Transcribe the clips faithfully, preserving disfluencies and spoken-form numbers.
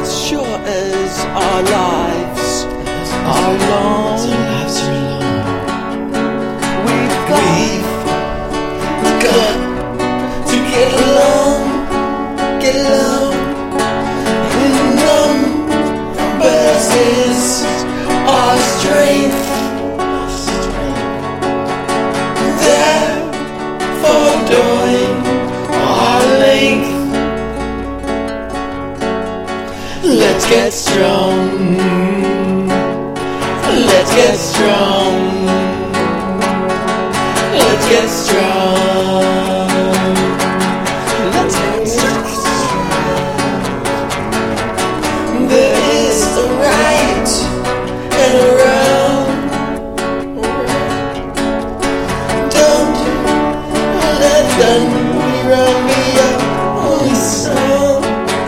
as sure as our lives are long. We've got, We've got to get along, get along. And numbers is our strength. Therefore, doing our length. Let's get strong. Let's get strong. Let's get strong. Let's get strong. There is a right and a wrong. Don't let them rerun me your only song.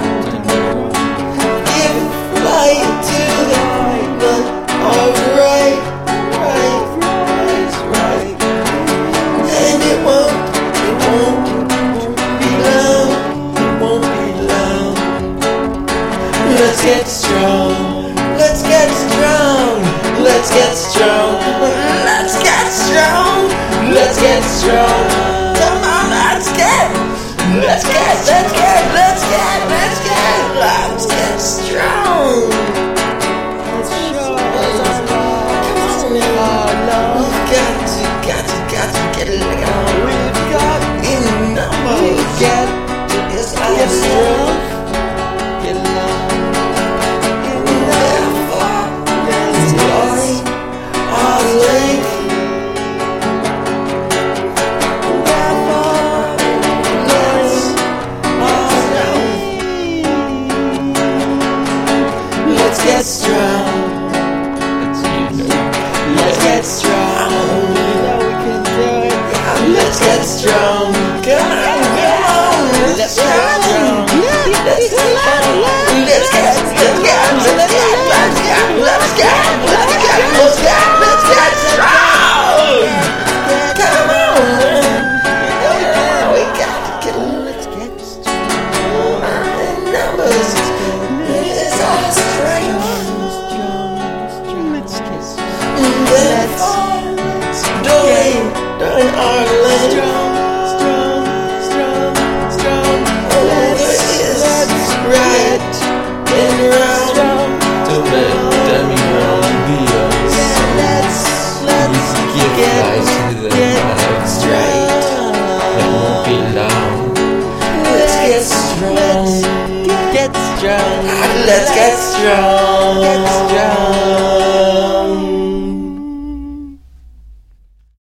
Give light to the people. Alright, right, right, right. And it won't, it won't be long, it won't be long. Let's get strong, let's get strong, let's get strong, let's get strong, let's get strong. Come on, let's get, let's get, let's get, let's get, let's get, let's get strong. Get is our strength. Get along. Therefore, let's our length. Therefore, let's our strength. Let's get strong. Let's get strong. You know we can do it. Let's get strong. Come on. Let's get strong. Let's get strong. Let's get, let's get, let's get, let's get, let's get, let's get, let's get, let's get strong. Come on, we got to get, let's get strong. Numbers is our strength. Let's get strong. Let's doing, doing our length. Right and round. Don't let dummy wrong be us. Let's, let's give life to the light straight. It won't be long. Let's get strong. Get strong. Let's get strong. Get strong.